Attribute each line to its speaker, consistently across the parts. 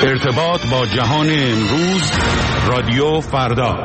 Speaker 1: ارتباط با جهان امروز، رادیو فردا.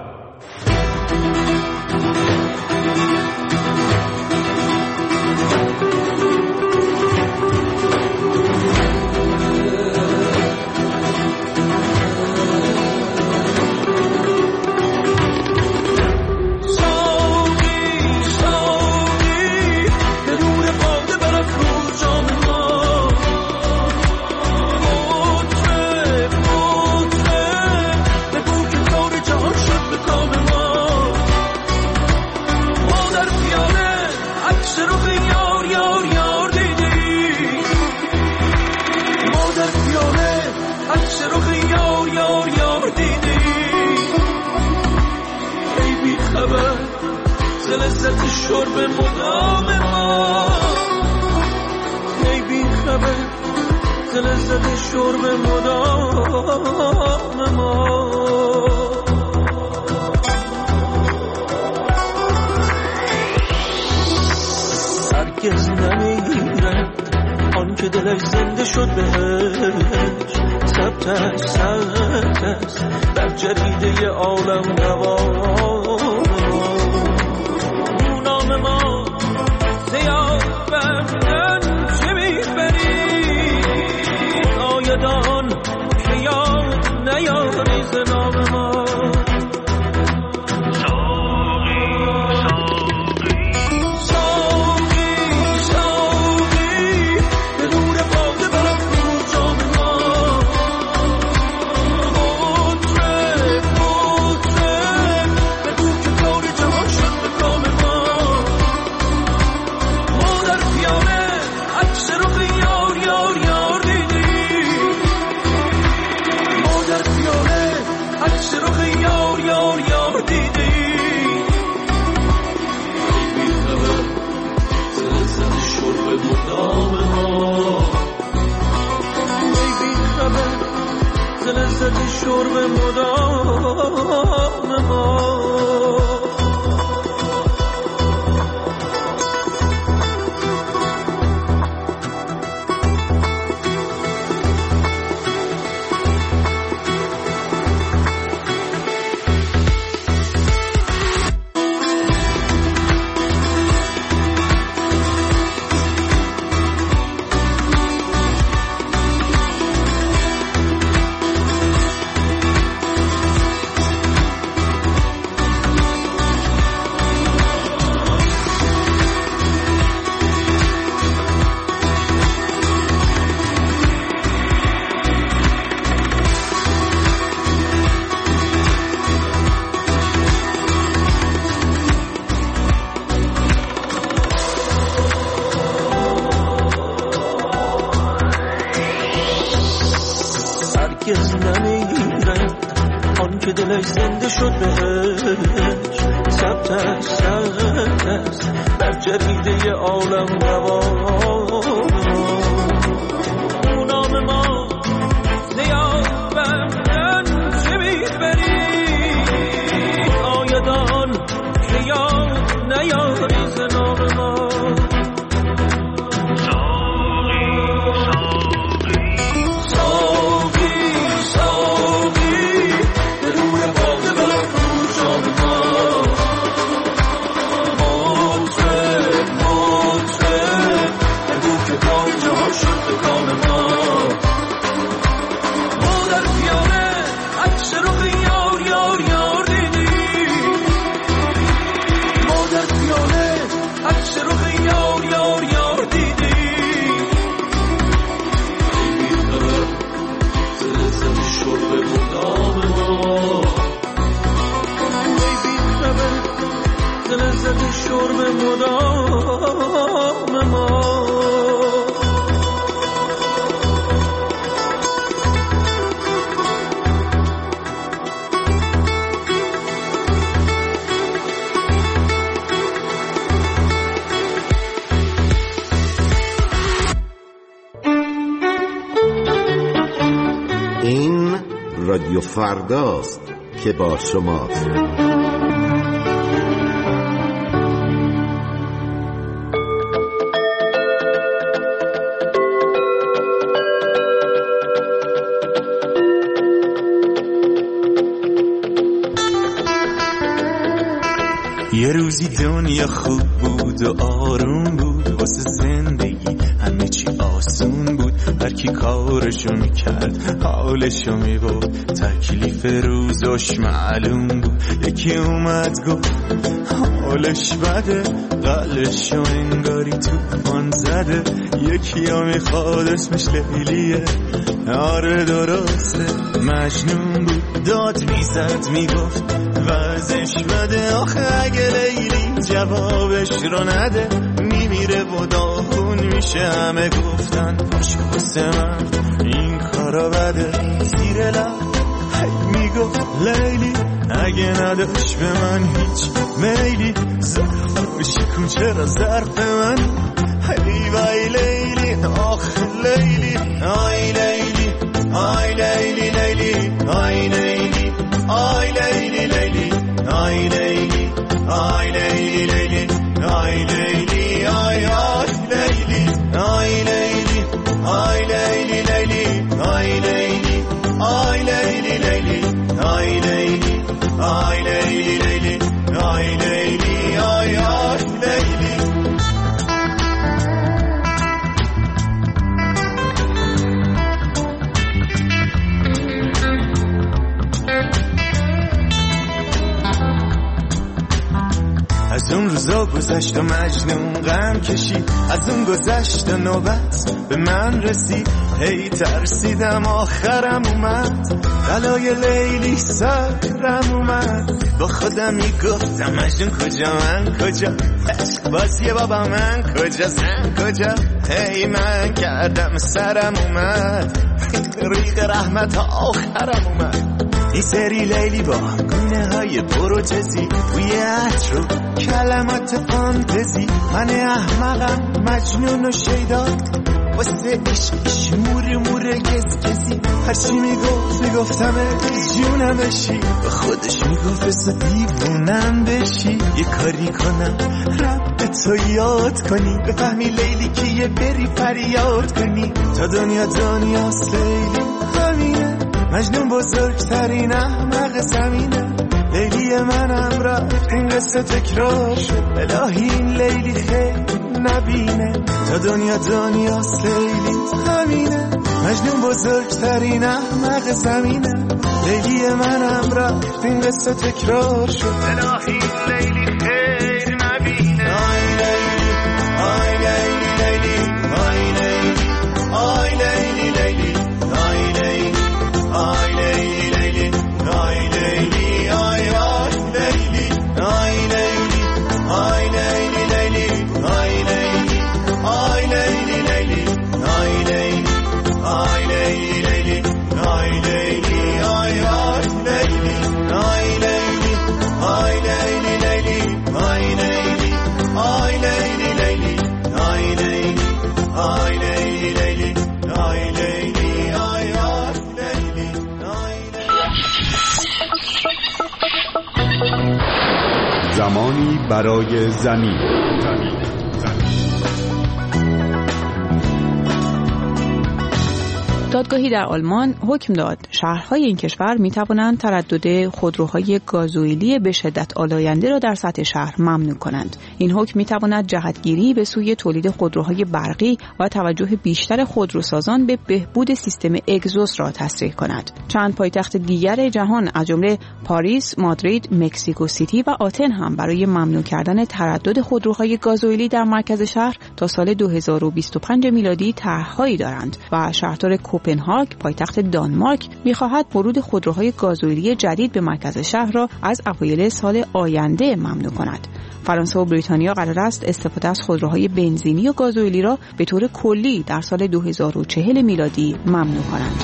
Speaker 2: لذت شرب مدام ما، ای بی خبر لذت شرب مدام ما. هرگز نمیرد آن که دلش زنده شد بهش، ثبت است در جریده عالم نوام ما. سیاه بردن چه میبری آیدان که یاد نیاری ز نام ما. شرب مدام ما. هرگز نمیرد آن که دلش زنده شد بهش، ثبت است در جریده عالم نوام نام ما. زیاد بردن چه میبری آیدان که یاد نیاری ز نام ما. شرب مدام ما.
Speaker 3: این رادیو فرداست که با شماست.
Speaker 4: روزی دنیا خوب بود و آروم بود، واسه زندگی همه چی آسون بود، هر کی کارشو میکرد حالشو میبود، تکلیف روزش معلوم بود. یکی اومد گفت حالش بده، قلشو انگاری توفان زده، یکی ها میخواد اسمش لیلیه، آره درسته مجنون بود، داد میزد میگفت وزش بده، آخه اگه لیلی جوابش رو نده میمیره و داغون میشه، همه گفتن باش واسه مرد این کارا بده، زیر لب میگفت لیلی اگه نداشت به من هیچ میلی، ظرفش کن چرا ظرف من، ای وای لیلی آخ لیلی، آی لیلی آی لیلی لیلی آی لیلی آی لیلی لیلی آی لیلی آی لیلی لیلی آی لیلی آی آی لیلی آی لیلی آی لیلی لیلی آی لیلی آی لیلی لیلی آی لیلی آی لیلی لیلی آی لیلی آی آی لیلی. از اون روزا گذشت و مجنون غم کشید، از اون گذشت و نوبت به من رسید، هی ترسیدم آخرم اومد، بلای لیلی سرم اومد، با خودم میگفتم مجنون کجا من کجا، عشق بازیه بابا من کجا زن کجا، هی من کردم سرم اومد، ریق رحمت آخرم اومد، این سری لیلی با گونه های پروتزی، توی عطر و کلمات فانتزی، من احمقم مجنون و شیدا، واسه عشقش موره کسی، هرچی میگفتم جونم بشی، به خودش میگفت بسا دیوونم بشی، یه کاری کنم رب تو یاد کنی، بفهمی لیلی که یه بری فریاد کنی، تا دنیاست لیلی همینه، مجنون بزرگترین احمق زمینه، لیلی منم رفت این قصه تکرار شد، الهی این لیلی خیلی نبینه، تا دنیاست لیلی همینه، مجنون بزرگترین احمق زمینه، لیلی منم رفت این قصه تکرار شد، الهی این لیلی خیلی نبینه، آی لیلی آی لیلی لیلی آی لیلی آی لیلی لیلی آی لیلی آی لیلی لیلی آی لیلی آی آی لیلی آی لیلی آی لیلی لیلی آی لیلی آی لیلی لیلی آی لیلی آی لیلی لیلی آی لیلی آی آی لیلی آی لیلی آی لیلی لیلی آی لیلی آی لیلی لیلی آی لیلی آی لیلی لیلی آی لیلی آی آی لیلی.
Speaker 1: زمانی برای زمین.
Speaker 5: دادگاهی در آلمان حکم داد شهرهای این کشور می توانند تردد خودروهای گازوئیلی به شدت آلاینده را در سطح شهر ممنوع کنند. این حکم می تواند جهتگیری به سوی تولید خودروهای برقی و توجه بیشتر خودروسازان به بهبود سیستم اگزوست را تسریع کند. چند پایتخت دیگر جهان از جمله پاریس، مادرید، مکزیکو سیتی و آتن هم برای ممنوع کردن تردد خودروهای گازوئیلی در مرکز شهر تا سال 2025 میلادی طرح‌هایی دارند و شهردار کوپنهاگ پایتخت دانمارک می‌خواهد ورود خودروهای گازوئیلی جدید به مرکز شهر را از اوایل سال آینده ممنوع کند. فرانسه و بریتانیا قرار است استفاده از خودروهای بنزینی و گازوئیلی را به طور کلی در سال 2040 میلادی ممنوع کنند.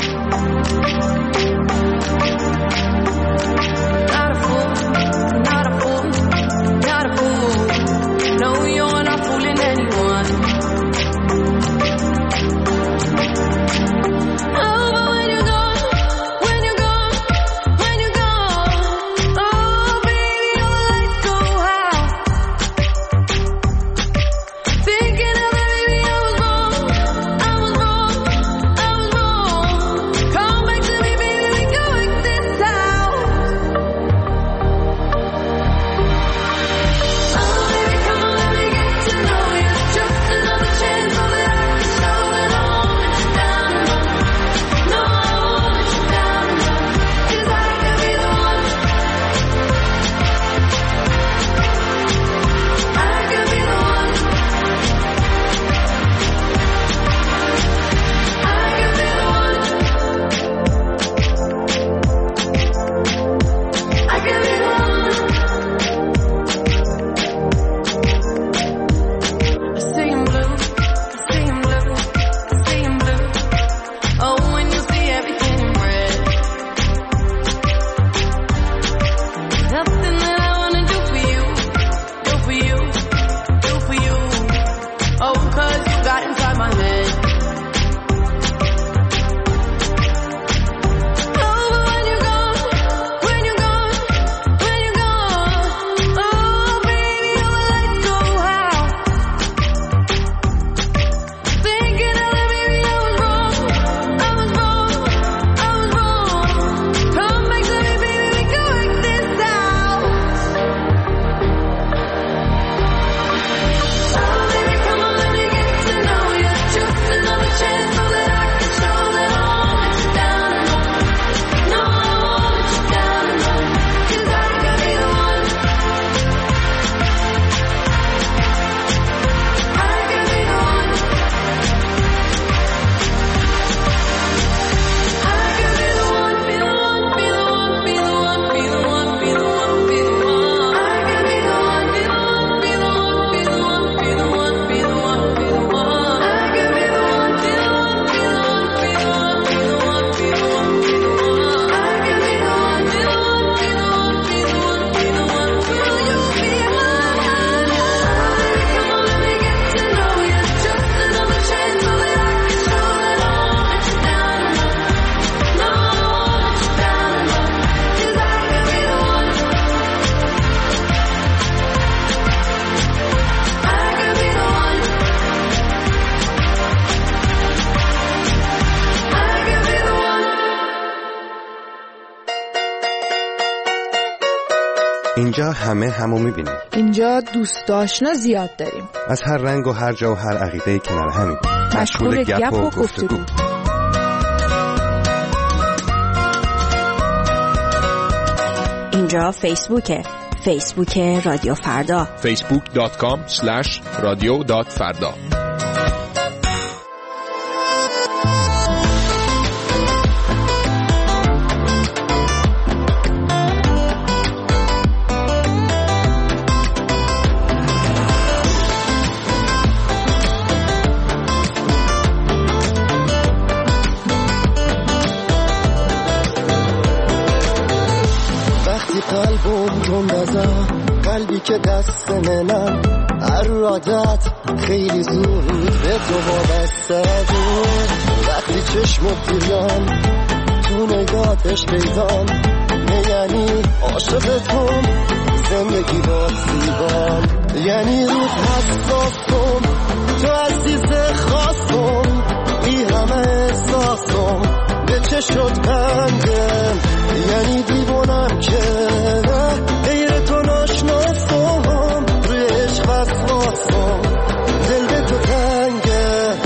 Speaker 6: Not a fool, not a اینجا همو میبینیم.
Speaker 7: اینجا دوست آشنا زیاد داریم.
Speaker 6: از هر رنگ و هر جا و هر عقیده کنار همیم.
Speaker 7: مشغول گپ و گفتگو.
Speaker 8: اینجا فیسبوک رادیو فردا.
Speaker 9: facebook.com/radio.farda.
Speaker 10: قلبی که دست منم هر عادت خیلی زود به تو وابسته بود. وقتی چشمت دیدم تو نگاتش پیدام یعنی عاشقتم زندگی با زیبام یعنی رود حساسم تو عزیز خاصم ای همه احساسم به چه شد بندم یعنی دیوانم که غیر تو ناشناسم روی عشق وسواسم دل به تو تنگه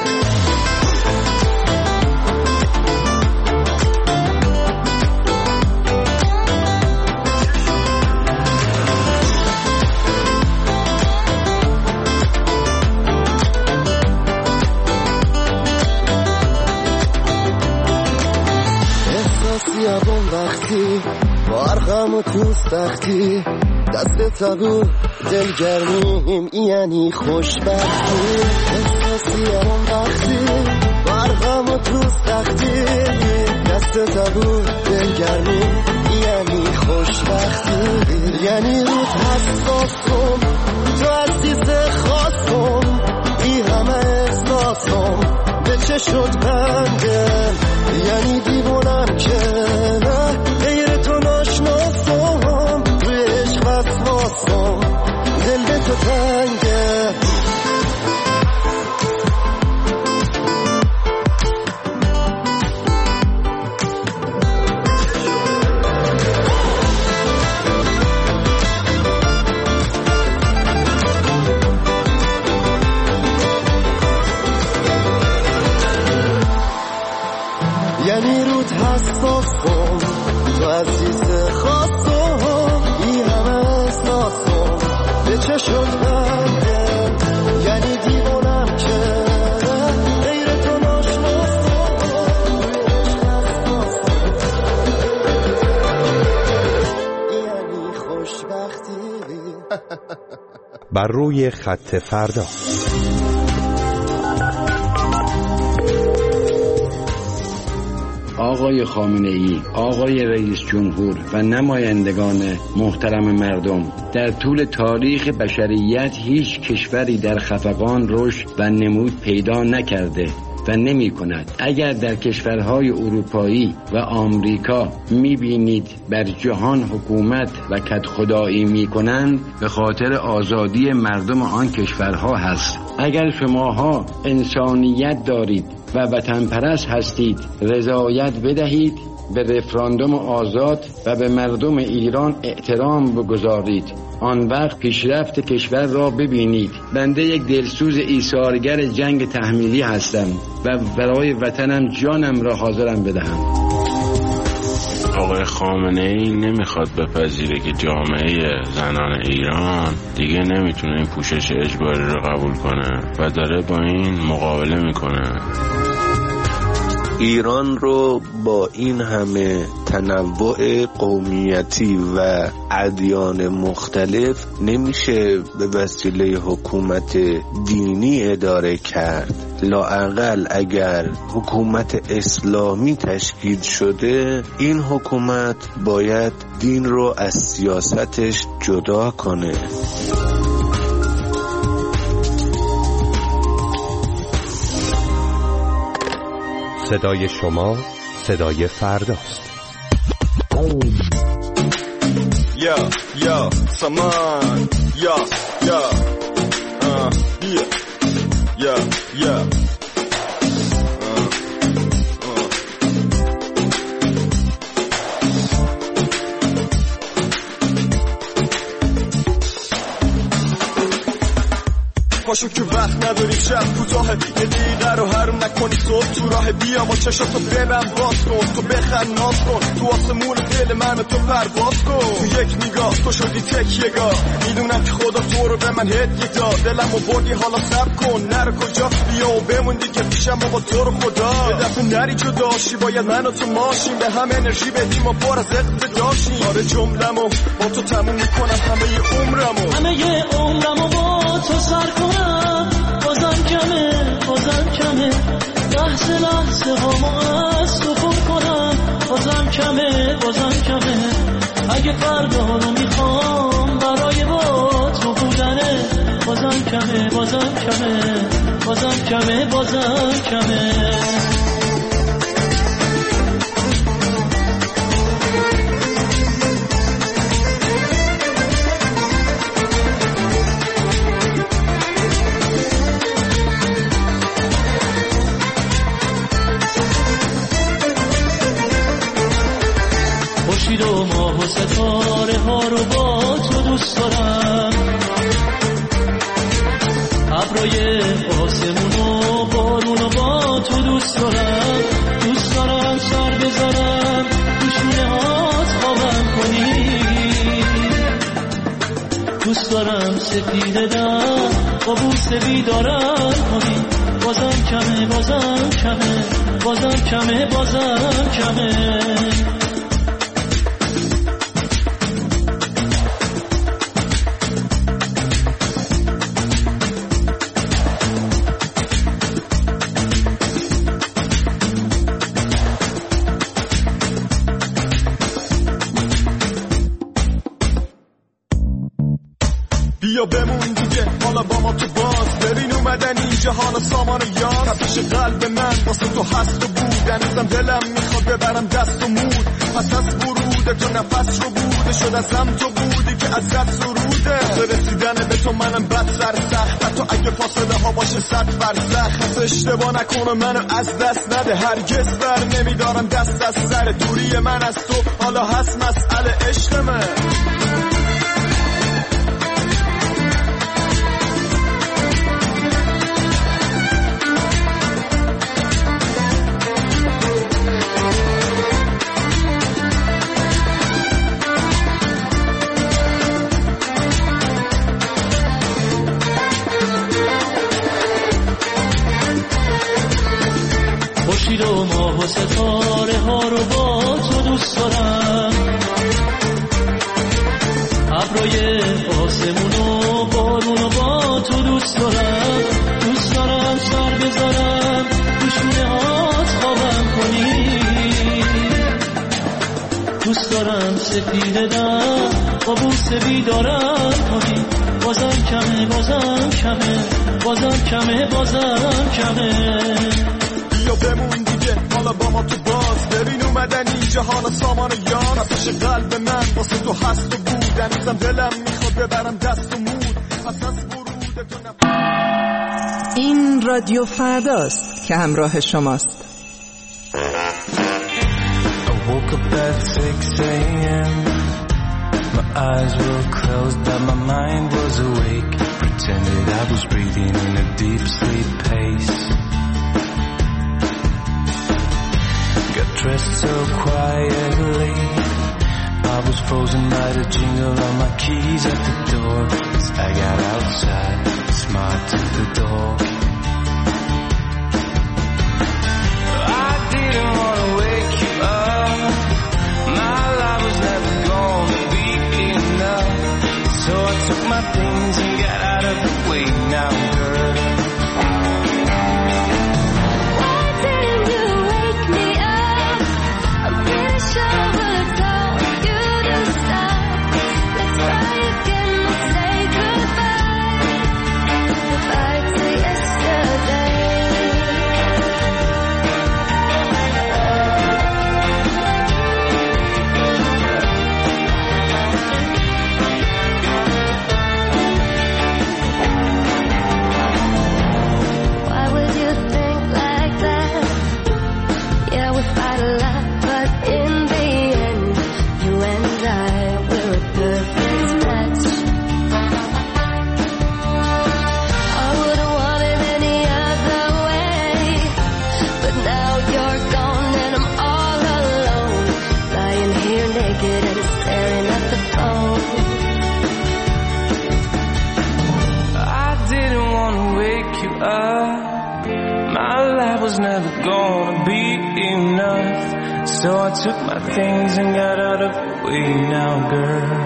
Speaker 10: احساسیم وقتی برغم و تو سختی دست تبو دلگرمیم یعنی خوشبختی احساسیم وقتی برغم و تو سختی دست تبو دلگرمیم یعنی خوشبختی یعنی رود حساسم تو عزیز خاصم ای همه احساسم به چه شد بندم یعنی دیوانم که غیر تو ناشناسم روی عشق وسواسم دل به تو تنگه یعنی رود حساسم تو عزیز خاصم ای همه احساسم به چه شد بندم یعنی دیوانم که غیر تو ناشناسم یعنی خوشبختی.
Speaker 6: بر روی خط فردا.
Speaker 11: آقای خامنه‌ای، آقای رئیس جمهور و نمایندگان محترم مردم، در طول تاریخ بشریت هیچ کشوری در خفقان رشد و نمود پیدا نکرده و نمی کند. اگر در کشورهای اروپایی و آمریکا می بینید بر جهان حکومت و کدخدایی می کنند به خاطر آزادی مردم آن کشورها هست. اگر شماها انسانیت دارید و وطن پرست هستید رضایت بدهید به رفراندوم آزاد و به مردم ایران احترام بگذارید. آن وقت پیشرفت کشور را ببینید. بنده یک دلسوز ایثارگر جنگ تحمیلی هستم و برای وطنم جانم را حاضرم بدهم.
Speaker 12: آقای خامنه‌ای نمیخواد بپذیره که جامعه زنان ایران دیگه نمیتونه این پوشش اجباری رو قبول کنه و داره با این مقابله میکنه.
Speaker 13: ایران رو با این همه تنوع قومیتی و ادیان مختلف نمیشه به وسیله حکومت دینی اداره کرد. لااقل اگر حکومت اسلامی تشکیل شده این حکومت باید دین رو از سیاستش جدا کنه.
Speaker 6: صدای شما صدای فرداست.
Speaker 4: یا سامان یا پاشو که وقت نداریم شب کوتاه یه دقیقه رو حروم نکنی صبح تو راه بیا با چشاتو ببند باز کن تو بخند ناز کن تو آسمون دل من تو پرواز کن تو یک نگاه تو شدی تکیه‌گاه میدونم که خدا تو رو به من هدیه داد دلمو بردی حالا صبر کن نرو کجا بیا و بموندی که پیشم با تو رو خدا یه دفعه نری جداشی باید من و تو ماشین به هم انرژی بدیم و پر از اقتداشیم آره جمله‌مو با تو تموم میکنم همه عمرمو
Speaker 2: با تو سر کنم بازم کمه لحظه هامو از تو پر کنم بازم کمه اگه فردا رو میخوام برای با تو بودنه بازم کمه خورشید و ماه و ستاره ها رو با تو دوست دارم ابرای آسمون و بارون رو با تو دوست دارم سر بذارم تو شونه هات خوابم کنی دوست دارم سپیده دم با بوسه بیدارم کنی بازم کمه
Speaker 4: بیا بمون دیگه حالا با ما تو باز برین اومدن این جهان سامان و یاز تپش قلب من واسه تو هست و بود هنوزم دلم میخواد ببرم دست و مود پس از ورود تو نفس رو بوده شد ازم تو بودی که ازت سروده به رسیدن به تو منم بد سر سخت حتی اگه فاصله ها باشه 100 فرسخ پس اشتباه نکنه منو از دست نده هرگز بر نمیدارم دست از سر دوری من از تو حالا هست مسئله عشق من
Speaker 2: خورشید و ماه و ستاره ها رو با تو دوست دارم ابرای آسمون و بارون رو با تو دوست دارم سر بذارم تو شونه هات خوابم کنی دوست دارم سپیده دم با بوسه بیدارم کنی بازم کمه
Speaker 4: بیا بمون دیگه حالا با ما تو باز برین اومدن این جهان سامان و یار تپش قلب من واسه تو هست و بود هنوزم دلم میخواد ببرم دست و مود پس از ورود تو
Speaker 9: این رادیو فرداست که همراه شماست.
Speaker 14: I woke up at 6 a.m. My eyes were closed but my mind was awake. Pretended I was breathing in a deep sleep pace. Got dressed so quietly. I was frozen by the jingle of my keys at the door. As I got outside, smiled to the dog. I didn't want to wake you up. My life was never gonna be enough. So I took my things and got out of the way now, girl.
Speaker 15: Yes.
Speaker 14: So I took my things and got out of the way now, girl.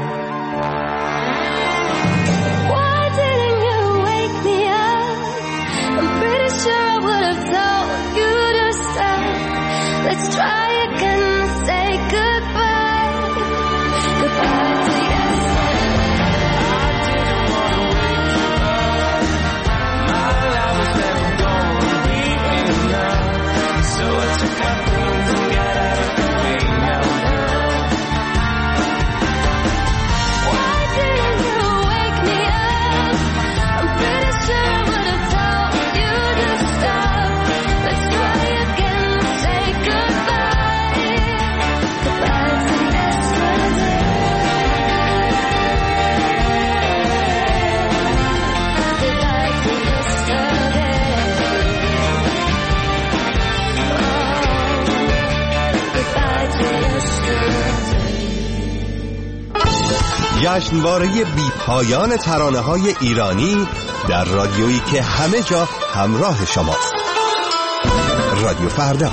Speaker 15: Why didn't you wake me up? I'm pretty sure I would have told you to stop. Let's try again and say goodbye. Goodbye to yesterday.
Speaker 14: I didn't want to wake you up. My life was never gonna be enough. So I took my things and got out of the way now, girl.
Speaker 15: Why didn't you wake me up? I'm pretty sure I would have told you to stop. Let's try again and say goodbye. Goodbye to yesterday. Goodbye to yesterday. Goodbye to yesterday.
Speaker 6: جشنواره بی پایان ترانه‌های ایرانی در رادیویی که همه جا همراه شماست. رادیو فردا.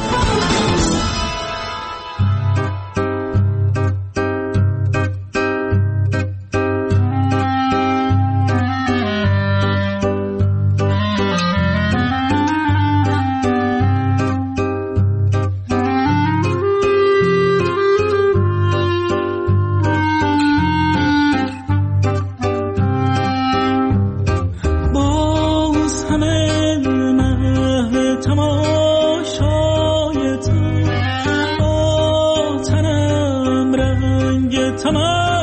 Speaker 2: باز همه مه تماشای تو با تنم رنگ تماشای